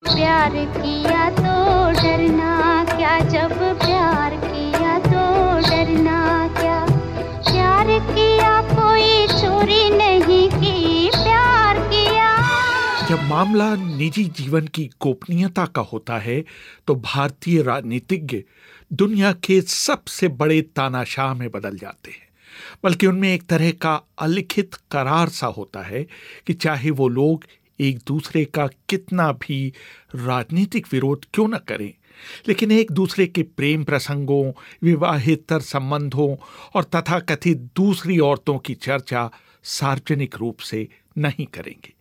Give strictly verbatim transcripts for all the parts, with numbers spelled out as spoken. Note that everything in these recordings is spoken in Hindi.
प्यार किया तो डरना क्या, जब प्यार किया तो डरना क्या, प्यार किया कोई चोरी नहीं की, प्यार किया। जब मामला निजी जीवन की गोपनीयता का होता है तो भारतीय राजनीतिज्ञ दुनिया के सबसे बड़े तानाशाह में बदल जाते हैं। बल्कि उनमें एक तरह का अलिखित करार सा होता है कि चाहे वो लोग एक दूसरे का कितना भी राजनीतिक विरोध क्यों न करें, लेकिन एक दूसरे के प्रेम प्रसंगों, विवाहेतर संबंधों और तथाकथित दूसरी औरतों की चर्चा सार्वजनिक रूप से नहीं करेंगे।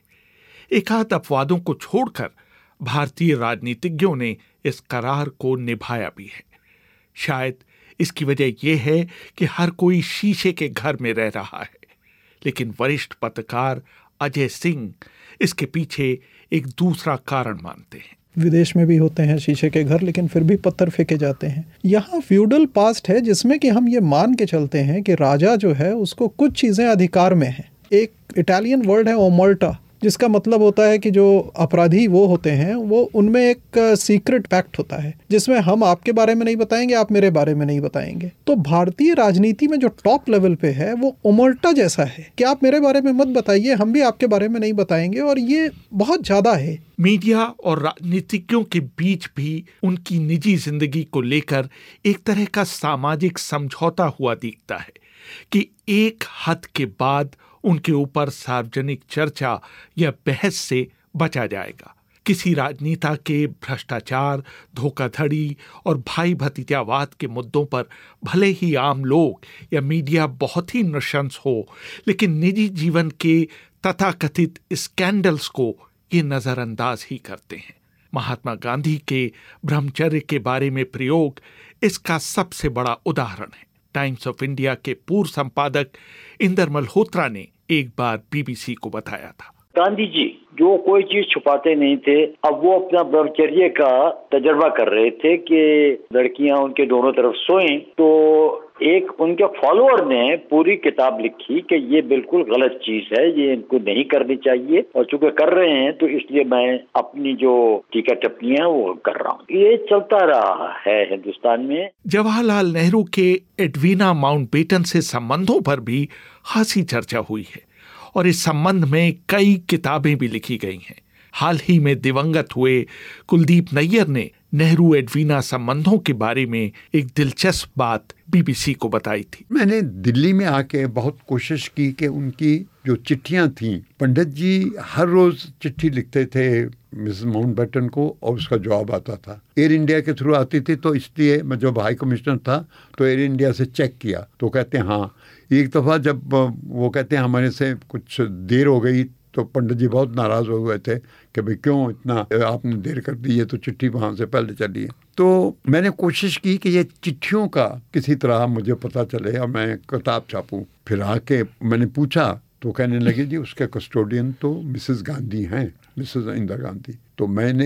एकाध अपवादों को छोड़कर भारतीय राजनीतिज्ञों ने इस करार को निभाया भी है। शायद इसकी वजह यह है कि हर कोई शीशे के घर में रह रहा है, लेकिन वरिष्ठ पत्रकार अजय सिंह इसके पीछे एक दूसरा कारण मानते हैं। विदेश में भी होते हैं शीशे के घर, लेकिन फिर भी पत्थर फेंके जाते हैं। यहाँ फ्यूडल पास्ट है जिसमें कि हम ये मान के चलते हैं कि राजा जो है उसको कुछ चीज़ें अधिकार में हैं। एक इटालियन वर्ड है ओमर्टा, जिसका मतलब होता है कि जो अपराधी वो होते हैं वो उनमें एक सीक्रेट पैक्ट होता है जिसमें हम आपके बारे में नहीं बताएंगे, आप मेरे बारे में नहीं बताएंगे। तो भारतीय राजनीति में जो टॉप लेवल पे है वो ओमर्टा जैसा है कि आप मेरे बारे में मत बताइए, हम भी आपके बारे में नहीं बताएंगे, और ये बहुत ज्यादा है। मीडिया और राजनीतिज्ञों के बीच भी उनकी निजी जिंदगी को लेकर एक तरह का सामाजिक समझौता हुआ दिखता है कि एक हद के बाद उनके ऊपर सार्वजनिक चर्चा या बहस से बचा जाएगा। किसी राजनेता के भ्रष्टाचार, धोखाधड़ी और भाई भतीजावाद के मुद्दों पर भले ही आम लोग या मीडिया बहुत ही नृशंस हो, लेकिन निजी जीवन के तथाकथित स्कैंडल्स को ये नजरअंदाज ही करते हैं। महात्मा गांधी के ब्रह्मचर्य के बारे में प्रयोग इसका सबसे बड़ा उदाहरण है। टाइम्स ऑफ इंडिया के पूर्व संपादक इंदर मल्होत्रा ने एक बार बीबीसी को बताया था, गांधी जी जो कोई चीज छुपाते नहीं थे, अब वो अपना ब्रह्मचर्य का तजर्बा कर रहे थे कि लड़कियां उनके दोनों तरफ सोएं। तो एक उनके फॉलोअर ने पूरी किताब लिखी कि ये बिल्कुल गलत चीज है, ये इनको नहीं करनी चाहिए, और चूंकि कर रहे हैं तो इसलिए मैं अपनी जो टीका टिप्पणियां वो कर रहा हूँ। ये चलता रहा है हिंदुस्तान में। जवाहरलाल नेहरू के एडवीना माउंटबेटन से संबंधों पर भी खासी चर्चा हुई है और इस संबंध में कई किताबें भी लिखी गई हैं। हाल ही में दिवंगत हुए कुलदीप नैयर ने नेहरू एडवीना संबंधों के बारे में एक दिलचस्प बात बीबीसी को बताई थी। मैंने दिल्ली में आके बहुत कोशिश की कि उनकी जो चिट्ठियां थीं, पंडित जी हर रोज चिट्ठी लिखते थे मिसेस माउंटबेटन को और उसका जवाब आता था। एयर इंडिया के थ्रू आती थी, तो इसलिए मैं जब हाई कमिश्नर था तो एयर इंडिया से चेक किया तो कहते हैं हाँ। एक दफ़ा जब वो कहते हैं हमारे से कुछ देर हो गई तो पंडित जी बहुत नाराज हो गए थे कि भाई क्यों इतना आपने देर कर दी है, तो चिट्ठी वहाँ से पहले चली है। तो मैंने कोशिश की कि ये चिट्ठियों का किसी तरह मुझे पता चले और मैं किताब छापूं। फिर आके मैंने पूछा तो कहने लगे जी उसके कस्टोडियन तो मिसेस गांधी हैं, मिसेस इंदिरा गांधी। तो मैंने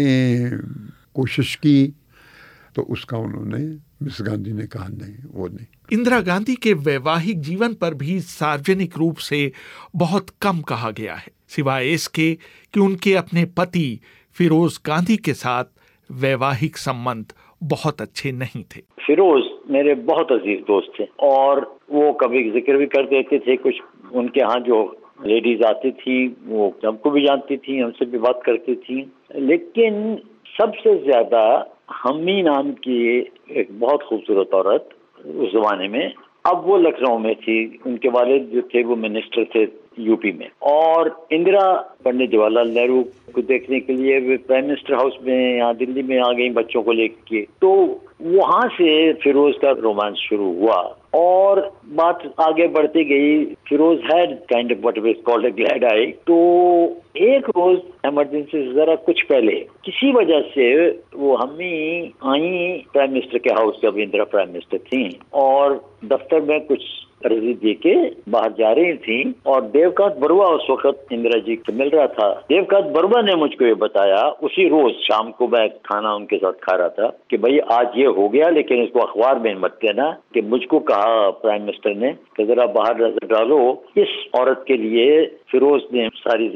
कोशिश की तो उसका उन्होंने मिस गांधी ने कहा नहीं, वो नहीं। इंदिरा गांधी के वैवाहिक जीवन पर भी सार्वजनिक रूप से बहुत कम कहा गया है, सिवाय इसके कि उनके अपने पति फिरोज गांधी के साथ वैवाहिक संबंध बहुत अच्छे नहीं थे। फिरोज मेरे बहुत अजीज दोस्त थे और वो कभी जिक्र भी कर देते थे। कुछ उनके यहाँ जो लेडीज आती थी वो हमको भी जानती थी, हमसे भी बात करती थी, लेकिन सबसे ज्यादा हम्मी नाम की एक बहुत खूबसूरत औरत उस जमाने में, अब वो लखनऊ में थी, उनके वालिद जो थे वो मिनिस्टर थे यूपी में, और इंदिरा पंडित जवाहरलाल नेहरू को देखने के लिए वे प्राइम मिनिस्टर हाउस में यहाँ दिल्ली में आ गई बच्चों को लेके। तो वहां से फिरोज का रोमांस शुरू हुआ और बात आगे बढ़ती गई। Feroze had kind of what is called a glad eye. तो एक रोज इमरजेंसी से जरा कुछ पहले किसी वजह से वो हम्मी आई प्राइम मिनिस्टर के हाउस, जब इंदिरा प्राइम मिनिस्टर थी, और दफ्तर में कुछ अर्जी दे के बाहर जा रही थी और देवकांत बरुआ उस वक्त इंदिरा जी से मिल रहा था। देवकांत बरुआ ने मुझको ये बताया, उसी रोज शाम को मैं खाना उनके साथ खा रहा था, कि भाई आज ये हो गया लेकिन इसको अखबार में मत कहना, कि मुझको कहा प्राइम मिनिस्टर ने कि जरा बाहर नजर डालो, इस औरत के लिए फिरोज ने सारी जिंदगी हमारी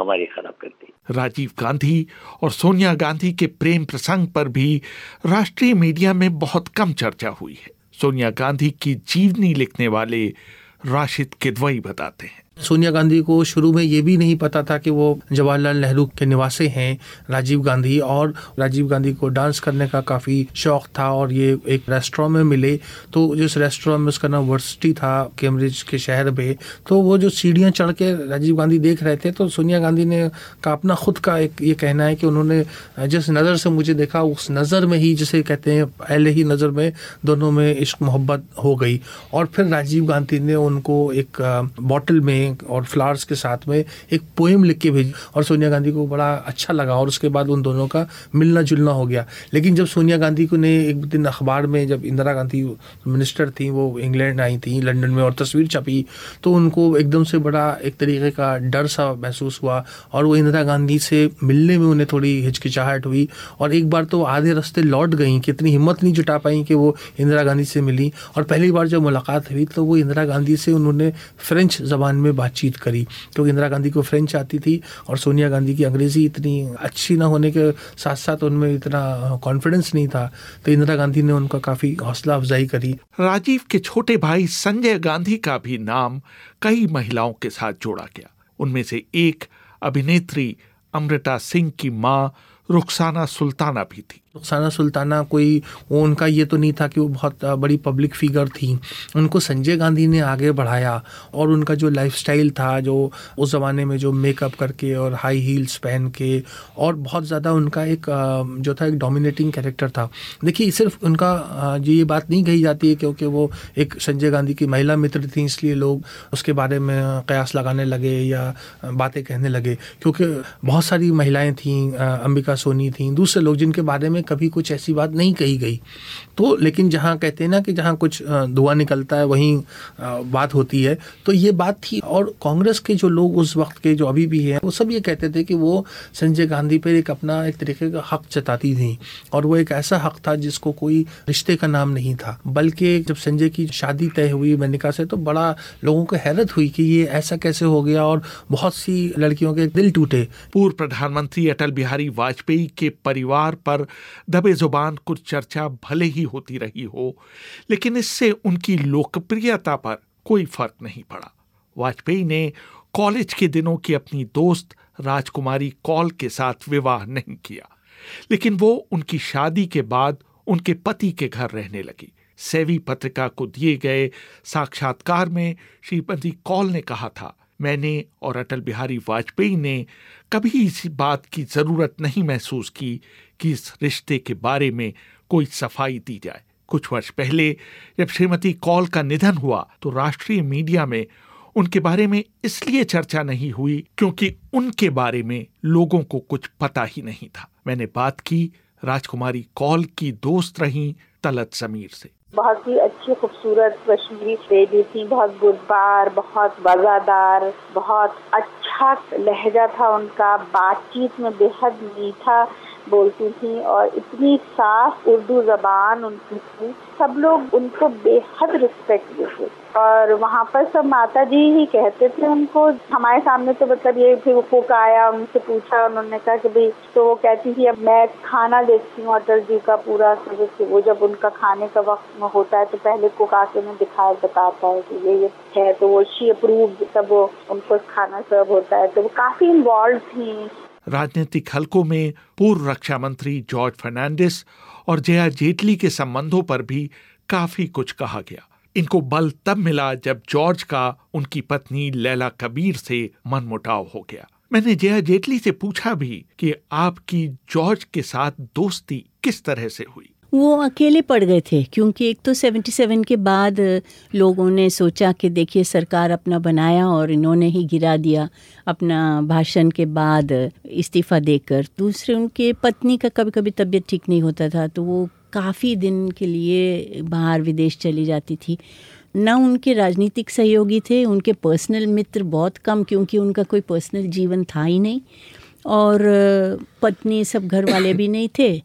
हमारी खराब कर दी। राजीव गांधी और सोनिया गांधी के प्रेम प्रसंग पर भी राष्ट्रीय मीडिया में बहुत कम चर्चा हुई है। सोनिया गांधी की जीवनी लिखने वाले राशिद किदवई बताते हैं, सोनिया गांधी को शुरू में ये भी नहीं पता था कि वो जवाहरलाल नेहरू के निवासी हैं राजीव गांधी, और राजीव गांधी को डांस करने का काफ़ी शौक था और ये एक रेस्टोरेंट में मिले। तो जिस रेस्टोरेंट में उसका नाम वर्सिटी था कैम्ब्रिज के शहर में, तो वो जो सीढ़ियाँ चढ़ के राजीव गांधी देख रहे थे, तो सोनिया गांधी ने का अपना खुद का एक ये कहना है कि उन्होंने जिस नज़र से मुझे देखा उस नज़र में ही, जिसे कहते हैं पहले ही नज़र में दोनों में इश्क मोहब्बत हो गई। और फिर राजीव गांधी ने उनको एक बॉटल में और फ्लावर्स के साथ में एक पोएम लिख के भेजी और सोनिया गांधी को बड़ा अच्छा लगा और उसके बाद उन दोनों का मिलना जुलना हो गया। लेकिन जब सोनिया गांधी को ने एक दिन अखबार में, जब इंदिरा गांधी मिनिस्टर थी, वो इंग्लैंड आई थी लंदन में और तस्वीर छपी, तो उनको एकदम से बड़ा एक तरीके का डर सा महसूस हुआ और वो इंदिरा गांधी से मिलने में उन्हें थोड़ी हिचकिचाहट हुई और एक बार तो आधे रास्ते लौट गई कि इतनी हिम्मत नहीं जुटा पाई कि वो इंदिरा गांधी से मिली। और पहली बार जब मुलाकात हुई तो वो इंदिरा गांधी से उन्होंने फ्रेंच ज़बान में बातचीत करी, क्योंकि इंदिरा गांधी को फ्रेंच आती थी और सोनिया गांधी की अंग्रेज़ी इतनी अच्छी ना होने के साथ साथ उनमें इतना कॉन्फिडेंस नहीं था, तो इंदिरा गांधी ने उनका काफ़ी हौसला अफजाई करी। राजीव के छोटे भाई संजय गांधी का भी नाम कई महिलाओं के साथ जोड़ा गया। उनमें से एक अभिनेत्री अमृता सिंह की मां रुखसाना सुल्ताना भी थी। रुखसाना सुल्ताना कोई वो उनका ये तो नहीं था कि वो बहुत बड़ी पब्लिक फिगर थी, उनको संजय गांधी ने आगे बढ़ाया और उनका जो लाइफस्टाइल था, जो उस ज़माने में जो मेकअप करके और हाई हील्स पहन के, और बहुत ज़्यादा उनका एक जो था एक डोमिनेटिंग कैरेक्टर था। देखिए सिर्फ उनका जो ये बात नहीं कही जाती है क्योंकि वो एक संजय गांधी की महिला मित्र थी इसलिए लोग उसके बारे में कयास लगाने लगे या बातें कहने लगे, क्योंकि बहुत सारी महिलाएँ थीं, अंबिका सोनी थीं, दूसरे लोग जिनके बारे में कभी कुछ ऐसी बात नहीं कही गई। तो लेकिन जहाँ कहते हैं ना कि जहाँ कुछ धुआं निकलता है वहीं बात होती है, तो ये बात थी। और कांग्रेस के जो लोग उस वक्त के जो अभी भी हैं वो सब ये कहते थे कि वो संजय गांधी पर एक अपना एक तरीके का हक जताती थी और वो एक ऐसा हक था जिसको कोई रिश्ते का नाम नहीं था। बल्कि जब संजय की शादी तय हुई मनिका से तो बड़ा लोगों को हैरत हुई कि ये ऐसा कैसे हो गया और बहुत सी लड़कियों के दिल टूटे। पूर्व प्रधानमंत्री अटल बिहारी वाजपेयी के परिवार पर दबे जुबान कुछ चर्चा भले ही होती रही हो, लेकिन इससे उनकी लोकप्रियता पर कोई फर्क नहीं पड़ा। वाजपेयी ने कॉलेज के दिनों की अपनी दोस्त राजकुमारी कौल के साथ विवाह नहीं किया, लेकिन वो उनकी शादी के बाद उनके पति के घर रहने लगी। सेवी पत्रिका को दिए गए साक्षात्कार में श्रीमती कौल ने कहा था, मैंने और अटल बिहारी वाजपेयी ने कभी इस बात की जरूरत नहीं महसूस की कि इस रिश्ते के बारे में कोई सफाई दी जाए। कुछ वर्ष पहले जब श्रीमती कौल का निधन हुआ तो राष्ट्रीय मीडिया में उनके बारे में इसलिए चर्चा नहीं हुई क्योंकि उनके बारे में लोगों को कुछ पता ही नहीं था। मैंने बात की राजकुमारी कौल की दोस्त रही तलत समीर से। बहुत ही अच्छी खूबसूरत कश्मीरी लेडी थी, बहुत गुरबार, बहुत वफादार, बहुत अच्छा लहजा था उनका, बातचीत में बेहद मीठा बोलती थी और इतनी साफ उर्दू जबान उनकी थी, सब लोग उनको बेहद रिस्पेक्ट देते और वहाँ पर सब माता जी ही कहते थे उनको। हमारे सामने तो मतलब ये फिर कुक आया, उनसे पूछा, उन्होंने कहा कि भाई, तो वो कहती थी अब मैं खाना देखती हूँ अटल जी का पूरा, तो वो जब उनका खाने का वक्त होता है तो पहले कुक आके में दिखाया बताता है कि ये ये है, तो वो शी अप्रूव, तब वो उनको खाना सर्व होता है, तो वो काफी इन्वॉल्व थी। राजनीतिक हलकों में पूर्व रक्षा मंत्री जॉर्ज फर्नांडिस और जया जेटली के संबंधों पर भी काफी कुछ कहा गया। इनको बल तब मिला जब जॉर्ज का उनकी पत्नी लैला कबीर से मनमुटाव हो गया। मैंने जया जेटली से पूछा भी कि आपकी जॉर्ज के साथ दोस्ती किस तरह से हुई। वो अकेले पड़ गए थे क्योंकि एक तो सतहत्तर के बाद लोगों ने सोचा कि देखिए सरकार अपना बनाया और इन्होंने ही गिरा दिया अपना भाषण के बाद इस्तीफ़ा देकर। दूसरे उनके पत्नी का कभी कभी तबीयत ठीक नहीं होता था तो वो काफ़ी दिन के लिए बाहर विदेश चली जाती थी। ना उनके राजनीतिक सहयोगी थे, उनके पर्सनल मित्र बहुत कम क्योंकि उनका कोई पर्सनल जीवन था ही नहीं और पत्नी सब घर वाले भी नहीं थे।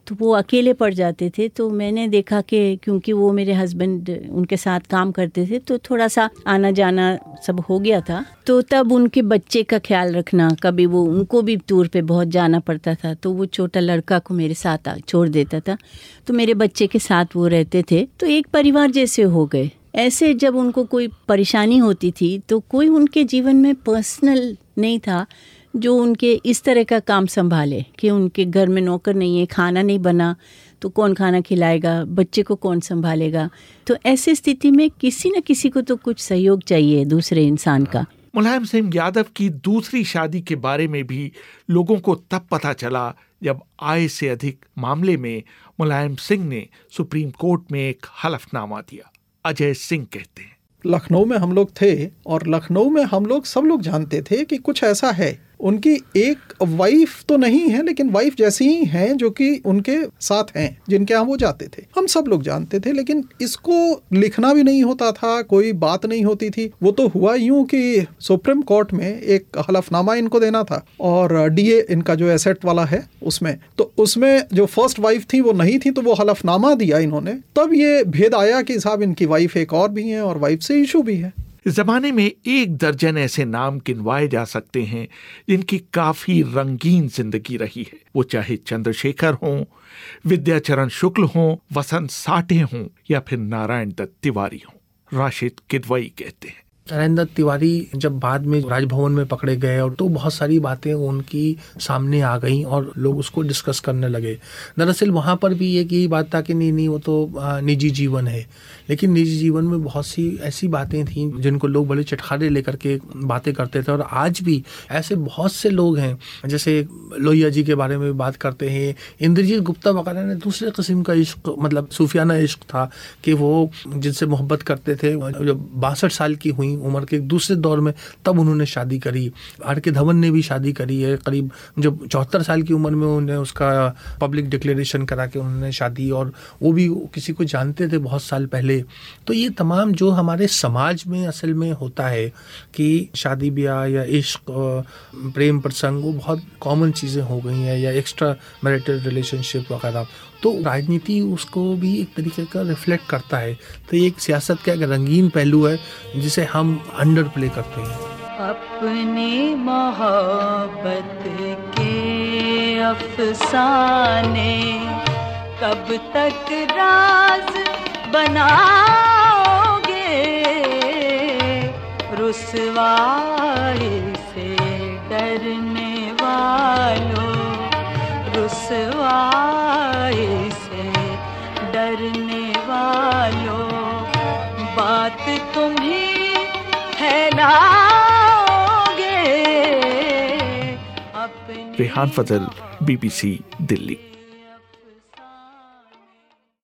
तो वो अकेले पड़ जाते थे। तो मैंने देखा कि क्योंकि वो मेरे हस्बैंड उनके साथ काम करते थे तो थोड़ा सा आना जाना सब हो गया था। तो तब उनके बच्चे का ख्याल रखना, कभी वो उनको भी टूर पे बहुत जाना पड़ता था, तो वो छोटा लड़का को मेरे साथ छोड़ देता था, तो मेरे बच्चे के साथ वो रहते थे, तो एक परिवार जैसे हो गए। ऐसे जब उनको कोई परेशानी होती थी तो कोई उनके जीवन में पर्सनल नहीं था जो उनके इस तरह का काम संभाले कि उनके घर में नौकर नहीं है, खाना नहीं बना तो कौन खाना खिलाएगा, बच्चे को कौन संभालेगा। तो ऐसी स्थिति में किसी न किसी को तो कुछ सहयोग चाहिए दूसरे इंसान का। मुलायम सिंह यादव की दूसरी शादी के बारे में भी लोगों को तब पता चला जब आय से अधिक मामले में मुलायम सिंह ने सुप्रीम कोर्ट में एक हलफनामा दिया। अजय सिंह कहते हैं, लखनऊ में हम लोग थे और लखनऊ में हम लोग सब लोग जानते थे कि कुछ ऐसा है। उनकी एक वाइफ तो नहीं है लेकिन वाइफ जैसी ही हैं जो कि उनके साथ हैं, जिनके यहाँ वो जाते थे। हम सब लोग जानते थे, लेकिन इसको लिखना भी नहीं होता था, कोई बात नहीं होती थी। वो तो हुआ यूं कि सुप्रीम कोर्ट में एक हलफनामा इनको देना था और डीए इनका जो एसेट वाला है उसमें, तो उसमें जो फर्स्ट वाइफ थी वो नहीं थी, तो वो हलफनामा दिया इन्होंने। तब ये भेद आया कि साहब इनकी वाइफ एक और भी है और वाइफ से इशू भी है। इस जमाने में एक दर्जन ऐसे नाम गिनवाए जा सकते हैं जिनकी काफी रंगीन जिंदगी रही है, वो चाहे चंद्रशेखर हों, विद्याचरण शुक्ल हों, वसंत साठे हों या फिर नारायण दत्त तिवारी हों। राशिद किदवई कहते हैं, नारायण दत्त तिवारी जब बाद में राजभवन में पकड़े गए और तो बहुत सारी बातें उनकी सामने आ गई और लोग उसको डिस्कस करने लगे। दरअसल वहाँ पर भी एक यही बात था कि नहीं नहीं वो तो निजी जीवन है, लेकिन निजी जीवन में बहुत सी ऐसी बातें थीं जिनको लोग बड़े चटखारे लेकर के बातें करते थे। और आज भी ऐसे बहुत से लोग हैं, जैसे लोहिया जी के बारे में बात करते हैं, इंद्रजीत गुप्ता वगैरह ने दूसरे किस्म का इश्क, मतलब सूफियाना इश्क था कि वो जिनसे मोहब्बत करते थे, जब बासठ साल की हुई उम्र के दूसरे दौर में तब उन्होंने शादी करी। आर के धवन ने भी शादी करी है, करीब जब चौहत्तर साल की उम्र में उन्होंने उसका पब्लिक डिक्लेरेशन करा के उन्होंने शादी, और वो भी किसी को जानते थे बहुत साल पहले। तो ये तमाम जो हमारे समाज में असल में होता है कि शादी ब्याह या इश्क, प्रेम प्रसंग, वो बहुत कॉमन चीज़ें हो गई हैं, या एक्स्ट्रा मैरिटल रिलेशनशिप वगैरह, तो राजनीति उसको भी एक तरीके का रिफ्लेक्ट करता है। तो ये एक सियासत का एक रंगीन पहलू है जिसे हम अंडर प्ले करते हैं। अपनी मोहब्बत के अफसाने कब तक राज बनाओगे, रुसवाई से डरने वालों, रुसवाई से डरने वालों, बात तुम ही फैलाओगे अपने। रेहान फजल, बीबीसी दिल्ली।